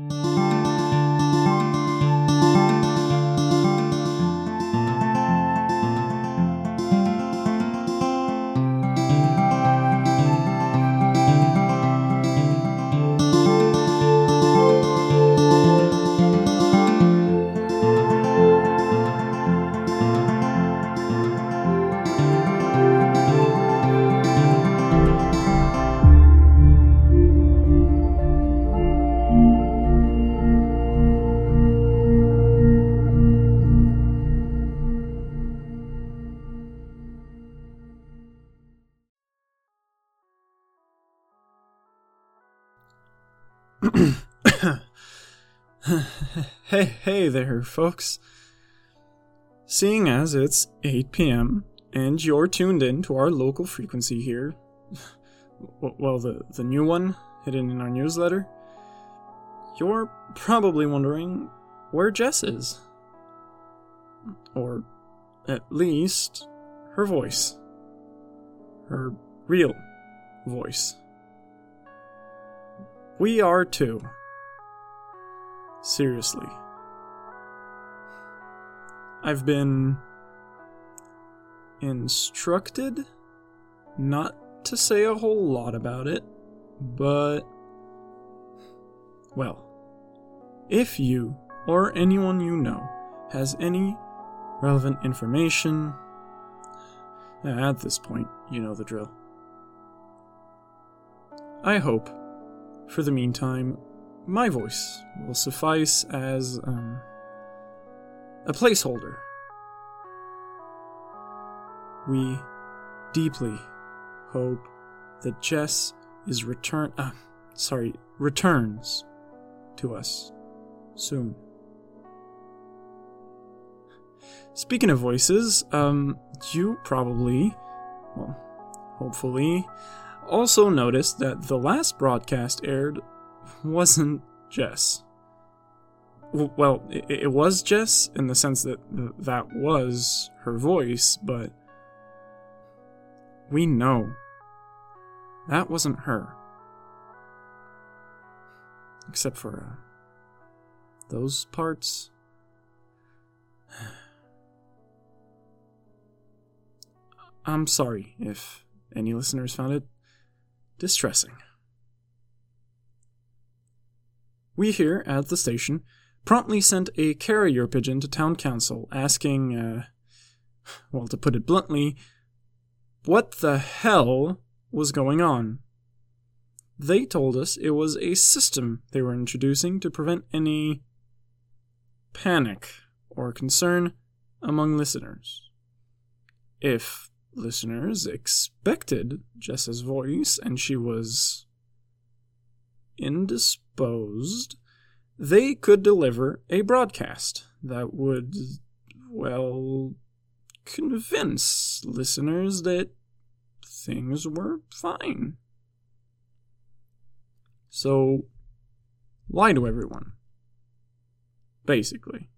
Hey there, folks. Seeing as it's 8 p.m. and you're tuned in to our local frequency here, well, the new one hidden in our newsletter, you're probably wondering where Jess is. Or at least her voice. Her real voice. We are too. Seriously. I've been instructed not to say a whole lot about it, but, well, if you or anyone you know has any relevant information, at this point, you know the drill. I hope, for the meantime, my voice will suffice as a placeholder. We deeply hope that Jess is returns to us soon. Speaking of voices, you probably, well, hopefully, also noticed that the last broadcast aired wasn't Jess. Well, it was Jess in the sense that that was her voice, but we know that wasn't her. Except for those parts. I'm sorry if any listeners found it distressing. We here at the station promptly sent a carrier pigeon to town council asking, well, to put it bluntly, what the hell was going on? They told us it was a system they were introducing to prevent any panic or concern among listeners. If listeners expected Jess's voice and she was indisposed, they could deliver a broadcast that would, well, convince listeners that things were fine. So, lie to everyone. Basically.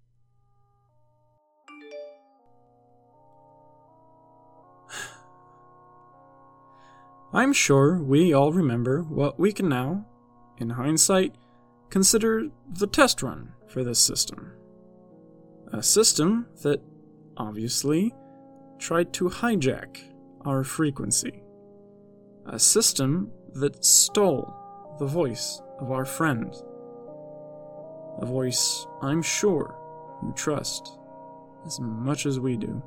I'm sure we all remember what we can now, in hindsight, consider the test run for this system. A system that, obviously, tried to hijack our frequency. A system that stole the voice of our friend. A voice I'm sure you trust as much as we do.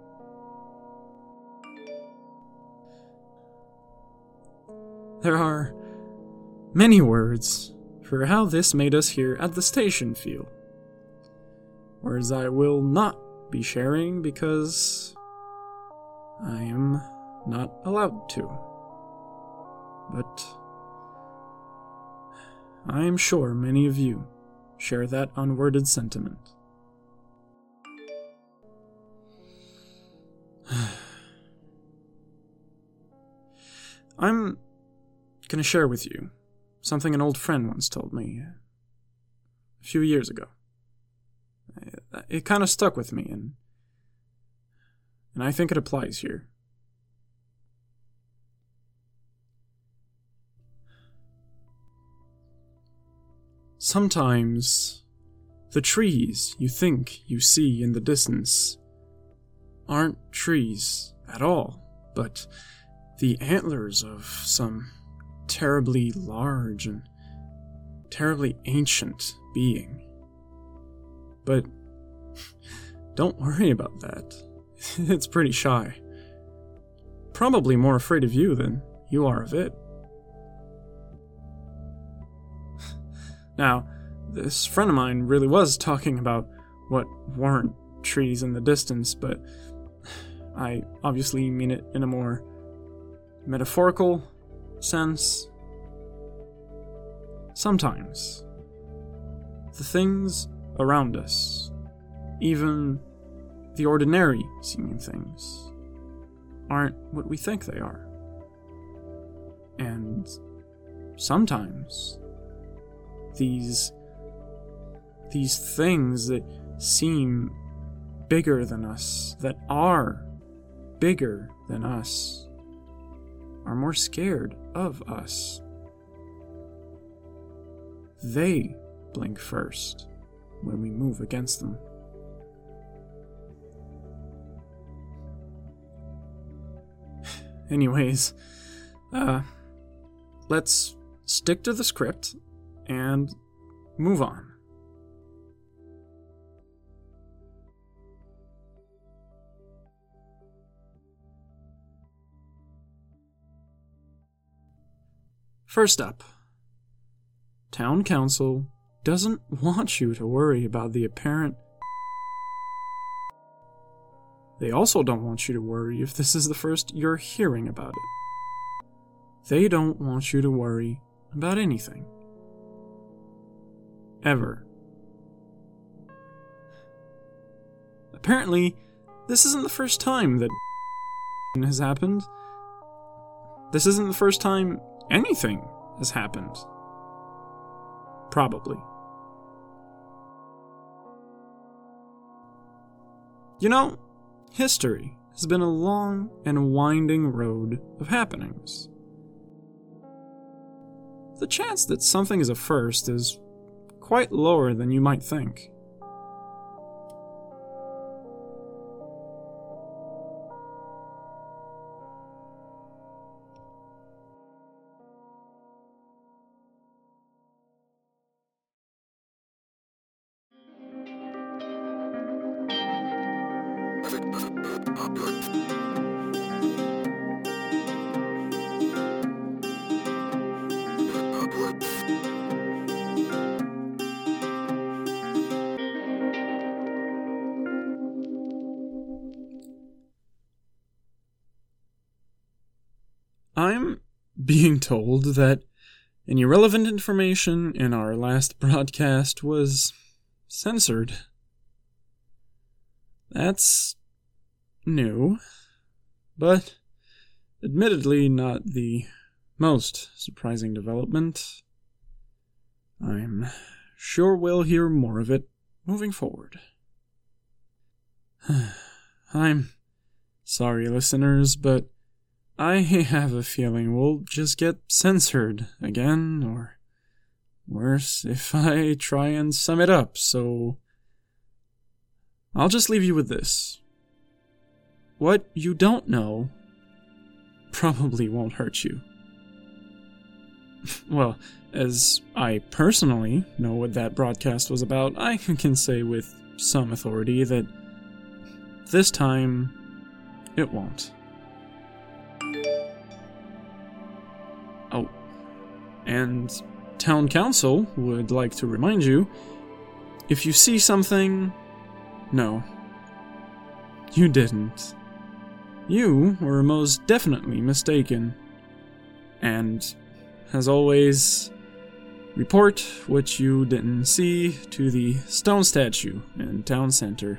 There are many words for how this made us here at the station feel. Words I will not be sharing because I am not allowed to. But I am sure many of you share that unworded sentiment. I'm going to share with you something an old friend once told me a few years ago. It kind of stuck with me, and I think it applies here. sometimes the trees you think you see in the distance aren't trees at all, but the antlers of some terribly large and terribly ancient being. But don't worry about that. It's pretty shy. Probably more afraid of you than you are of it. Now, this friend of mine really was talking about what weren't trees in the distance, but I obviously mean it in a more metaphorical sense. Sometimes, the things around us, even the ordinary seeming things, aren't what we think they are. And sometimes, these things that seem bigger than us, that are bigger than us, are more scared of us. They blink first when we move against them. Anyways, let's stick to the script and move on. First up, Town Council doesn't want you to worry about the apparent. They also don't want you to worry if this is the first you're hearing about it. They don't want you to worry about anything. Ever. Apparently, this isn't the first time that has happened. This isn't the first time anything has happened. Probably. You know, history has been a long and winding road of happenings. The chance that something is a first is quite lower than you might think. I'm being told that any irrelevant information in our last broadcast was censored. That's new, but admittedly not the most surprising development. I'm sure we'll hear more of it moving forward. I'm sorry, listeners, but I have a feeling we'll just get censored again, or worse, if I try and sum it up, so I'll just leave you with this. What you don't know probably won't hurt you. Well, as I personally know what that broadcast was about, I can say with some authority that this time it won't. Oh, and Town Council would like to remind you, if you see something, no, you didn't. You were most definitely mistaken. And, as always, report what you didn't see to the stone statue in Town Center.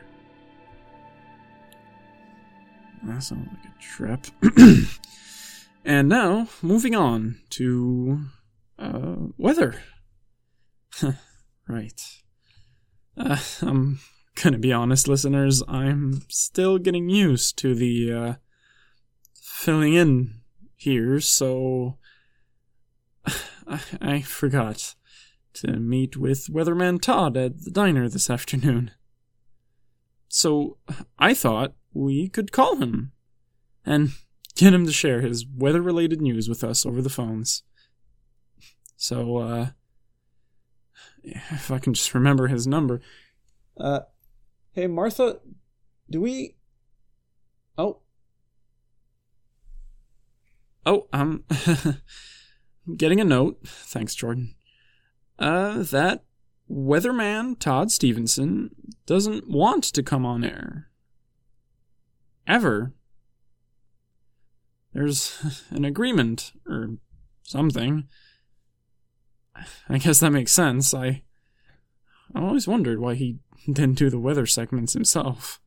That sounds like a trap. And now, moving on to weather. Right. I'm gonna be honest, listeners, I'm still getting used to the filling in here, so I forgot to meet with Weatherman Todd at the diner this afternoon. So I thought we could call him and get him to share his weather-related news with us over the phones. So, if I can just remember his number. Hey, Martha, do we... I'm getting a note. Thanks, Jordan. That Weatherman Todd Stevenson doesn't want to come on air. Ever. There's an agreement, or something. I guess that makes sense. I always wondered why he didn't do the weather segments himself.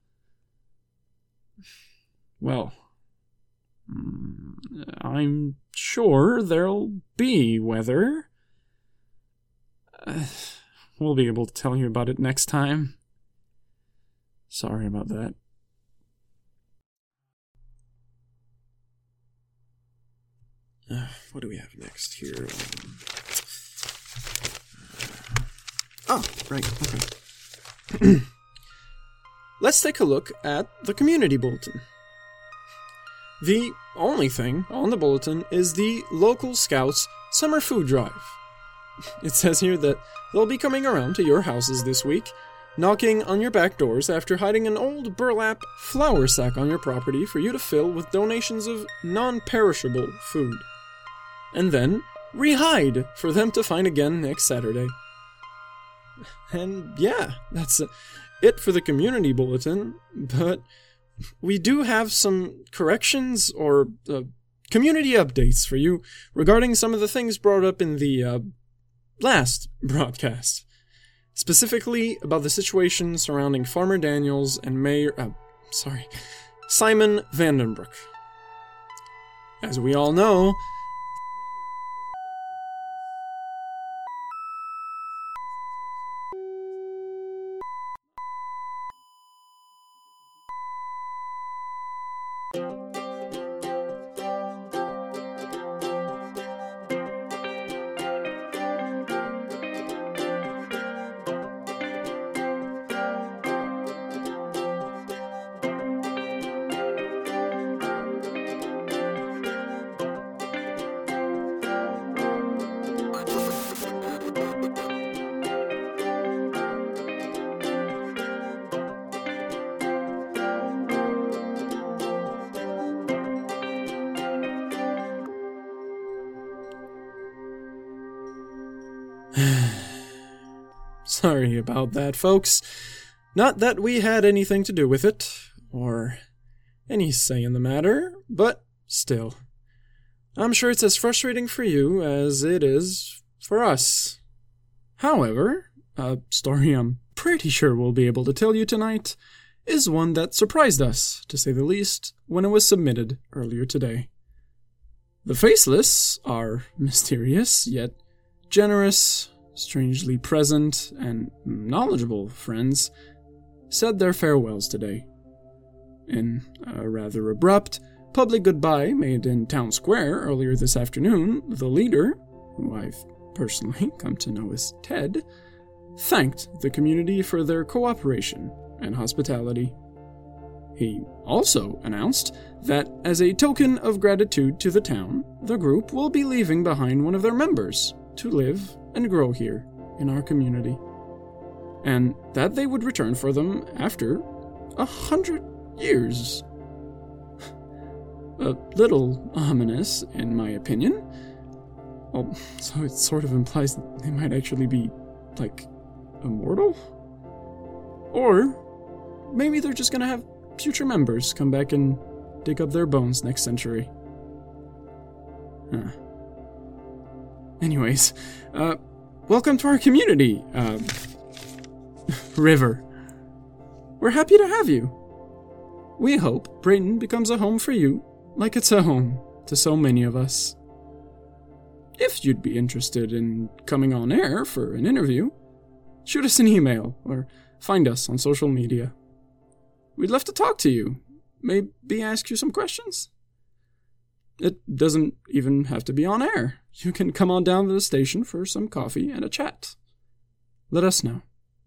Well, I'm sure there'll be weather. We'll be able to tell you about it next time. Sorry about that. What do we have next here? Right, okay. Let's take a look at the community bulletin. The only thing on the bulletin is the local Scouts summer food drive. It says here that they'll be coming around to your houses this week, knocking on your back doors after hiding an old burlap flour sack on your property for you to fill with donations of non-perishable food. And then re-hide for them to find again next Saturday. And yeah, that's it for the community bulletin, but we do have some corrections or community updates for you regarding some of the things brought up in the last broadcast. Specifically about the situation surrounding Farmer Daniels and Simon Vandenbroek. As we all know, sorry about that, folks. Not that we had anything to do with it, or any say in the matter, but still. I'm sure it's as frustrating for you as it is for us. However, a story I'm pretty sure we'll be able to tell you tonight is one that surprised us, to say the least, when it was submitted earlier today. The Faceless, our mysterious yet generous, strangely present, and knowledgeable friends, said their farewells today. In a rather abrupt, public goodbye made in Town Square earlier this afternoon, the leader, who I've personally come to know as Ted, thanked the community for their cooperation and hospitality. He also announced that, as a token of gratitude to the town, the group will be leaving behind one of their members to live and grow here in our community, and that they would return for them after 100 years. A little ominous, in my opinion. Well, so it sort of implies that they might actually be, immortal? Or maybe they're just gonna have future members come back and dig up their bones next century. Anyways, welcome to our community, River. We're happy to have you. We hope Brayton becomes a home for you, like it's a home to so many of us. If you'd be interested in coming on air for an interview, shoot us an email or find us on social media. We'd love to talk to you, maybe ask you some questions. It doesn't even have to be on air. You can come on down to the station for some coffee and a chat. Let us know.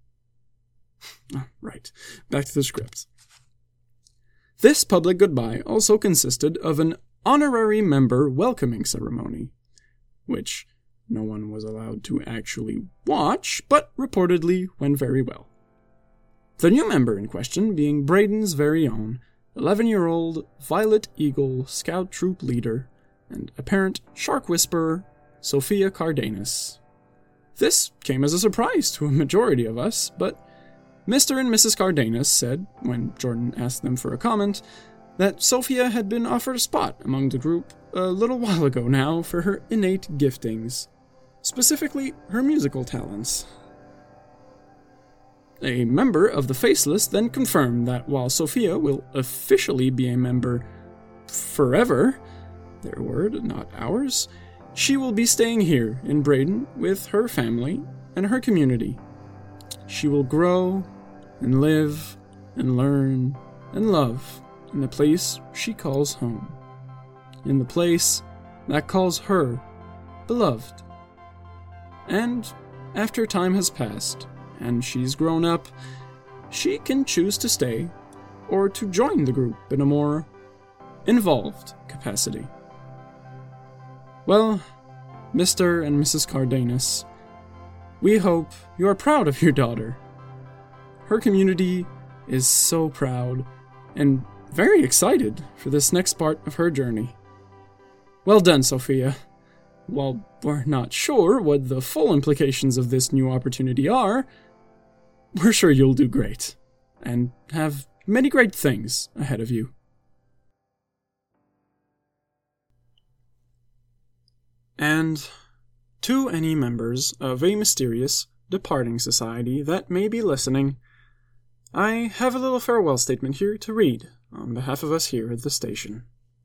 Right, back to the script. This public goodbye also consisted of an honorary member welcoming ceremony, which no one was allowed to actually watch, but reportedly went very well. The new member in question being Braden's very own 11-year-old Violet Eagle Scout Troop leader and apparent shark whisperer, Sophia Cardenas. This came as a surprise to a majority of us, but Mr. and Mrs. Cardenas said, when Jordan asked them for a comment, that Sophia had been offered a spot among the group a little while ago now for her innate giftings, specifically her musical talents. A member of the Faceless then confirmed that while Sophia will officially be a member forever, their word, not ours, she will be staying here in Braden with her family and her community. She will grow and live and learn and love in the place she calls home, in the place that calls her beloved. And after time has passed and she's grown up, she can choose to stay or to join the group in a more involved capacity. Well, Mr. and Mrs. Cardenas, we hope you are proud of your daughter. Her community is so proud and very excited for this next part of her journey. Well done, Sophia. While we're not sure what the full implications of this new opportunity are, we're sure you'll do great and have many great things ahead of you. And to any members of a mysterious, departing society that may be listening, I have a little farewell statement here to read on behalf of us here at the station.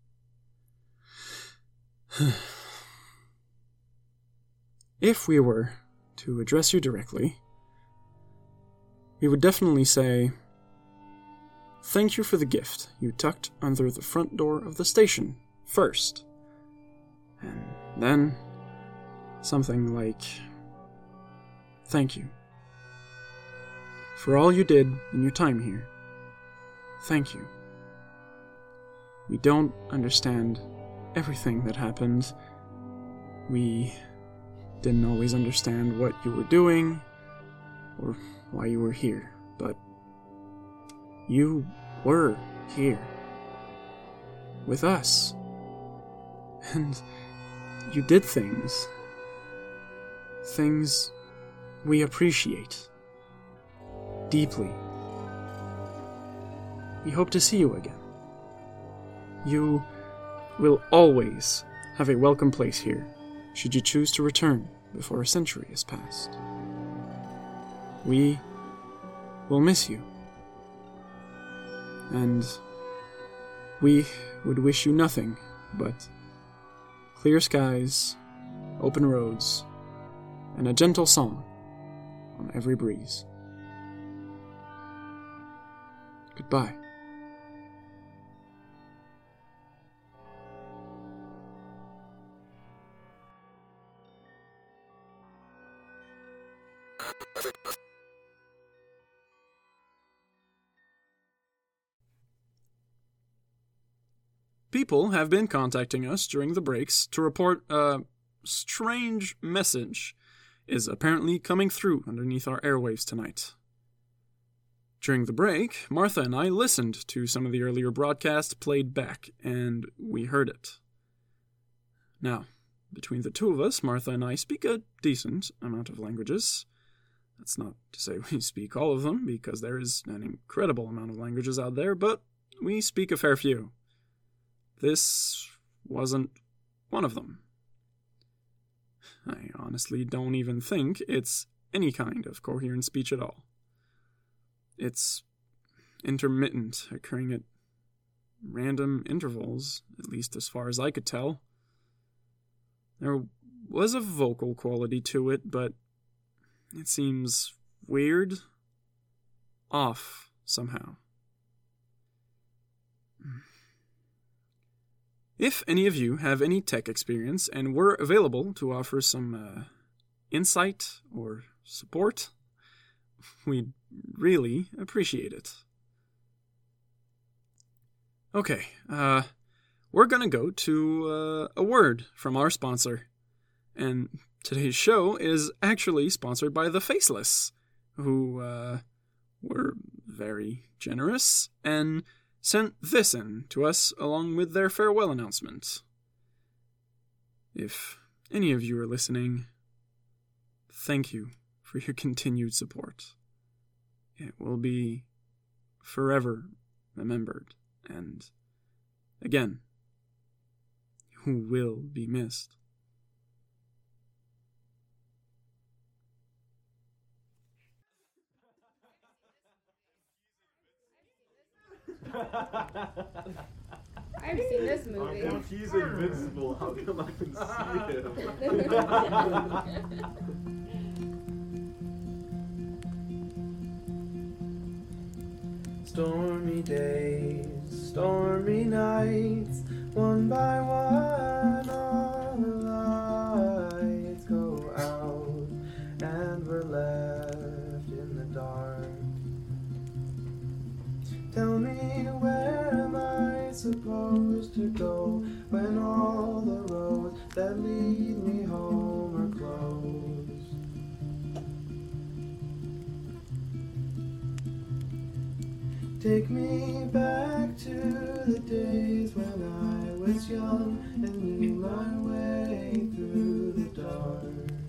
If we were to address you directly, we would definitely say, thank you for the gift you tucked under the front door of the station first. And then, something like, thank you for all you did in your time here. Thank you. We don't understand everything that happened. We didn't always understand what you were doing or why you were here, but you were here with us. And you did things we appreciate deeply. We hope to see you again. You will always have a welcome place here, should you choose to return before a century has passed. We will miss you, and we would wish you nothing but clear skies, open roads, and a gentle song on every breeze. Goodbye. People have been contacting us during the breaks to report a strange message is apparently coming through underneath our airwaves tonight. During the break, Martha and I listened to some of the earlier broadcasts played back, and we heard it. Now, between the two of us, Martha and I speak a decent amount of languages. That's not to say we speak all of them, because there is an incredible amount of languages out there, but we speak a fair few. This wasn't one of them. I honestly don't even think it's any kind of coherent speech at all. It's intermittent, occurring at random intervals, at least as far as I could tell. There was a vocal quality to it, but it seems weird, off somehow. If any of you have any tech experience and were available to offer some insight or support, we'd really appreciate it. Okay, we're gonna go to a word from our sponsor. And today's show is actually sponsored by The Faceless, who were very generous and sent this in to us along with their farewell announcement. If any of you are listening, thank you for your continued support. It will be forever remembered, and again, you will be missed. I've seen this movie. If he's invincible, how come I can see him? Stormy days, stormy nights, one by one all the lights go out, and we're left in the dark. Tell me, where am I supposed to go when all the roads that lead me home are closed? Take me back to the days when I was young and knew my way through the dark.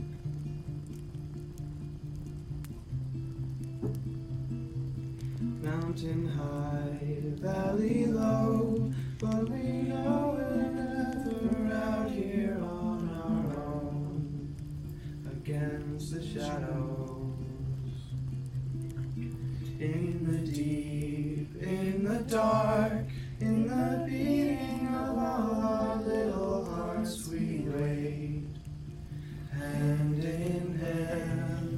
Mountain high, valley low, but we know we're never out here on our own, against the shadows. In the deep, in the dark, in the beating of all our little hearts we wait, hand in hand.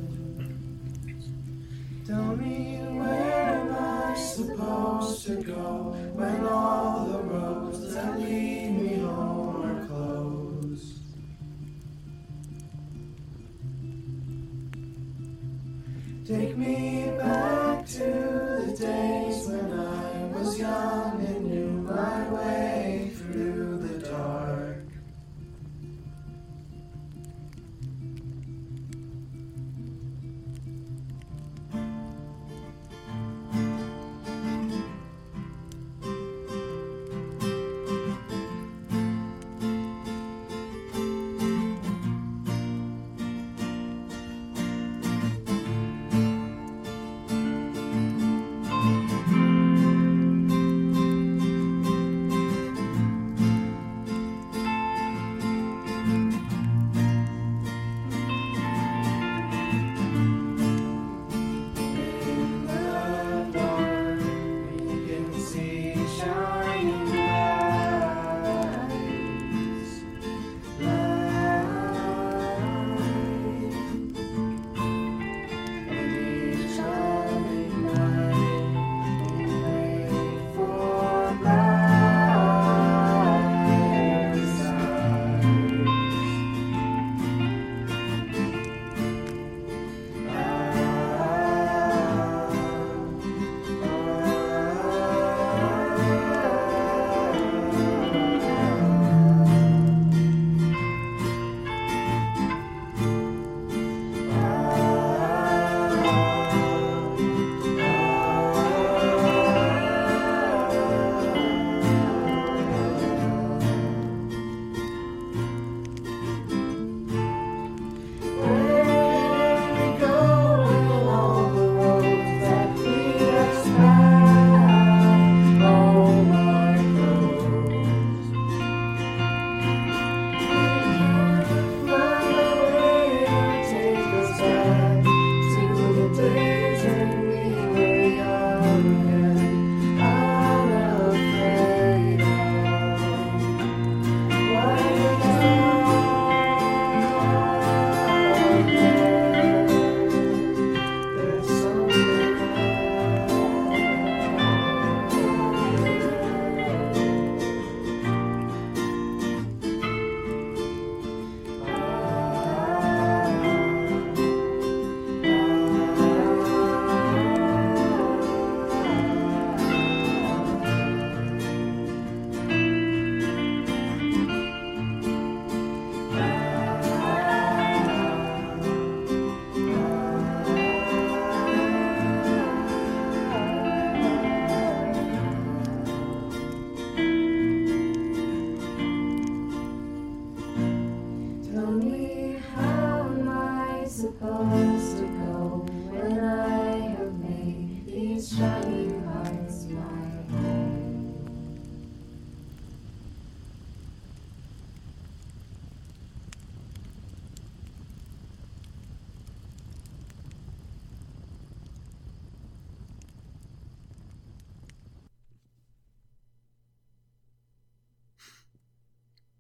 Tell me, where am I supposed to go when all the roads that lead me home are closed? Take me back to the days when I was young and knew my way through the dark.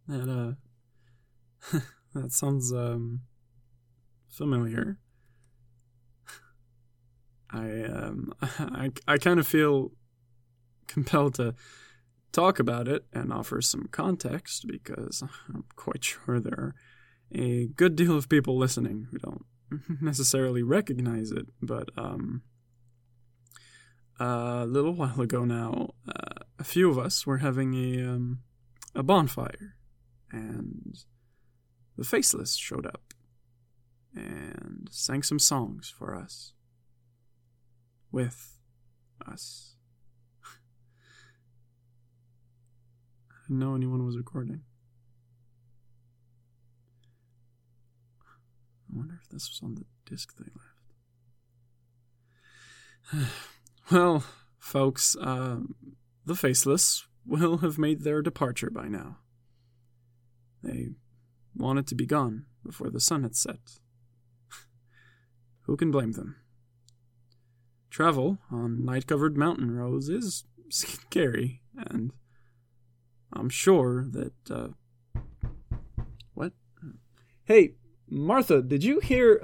That, that sounds, familiar. I kind of feel compelled to talk about it and offer some context because I'm quite sure there are a good deal of people listening who don't necessarily recognize it, but a little while ago now, a few of us were having a bonfire, and the Faceless showed up and sang some songs for us. With us. I didn't know anyone was recording. I wonder if this was on the disc they left. Well, folks, the Faceless will have made their departure by now. They wanted to be gone before the sun had set. Who can blame them? Travel on night-covered mountain roads is scary, and I'm sure that, What? Hey, Martha, did you hear,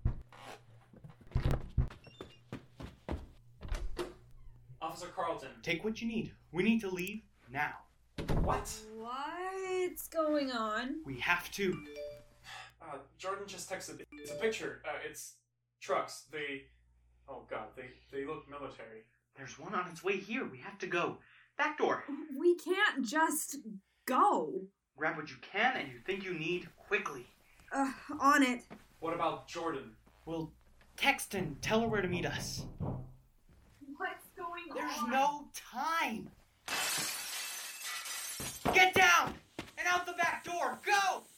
Officer Carlton. Take what you need. We need to leave now. What? What's going on? We have to. Jordan just texted. It's a picture. It's trucks. Oh god, they look military. There's one on its way here. We have to go. Back door. We can't just go. Grab what you can and you think you need quickly. On it. What about Jordan? We'll text and tell her where to meet us. What's going on? There's no time. Get down! And out the back door! Go!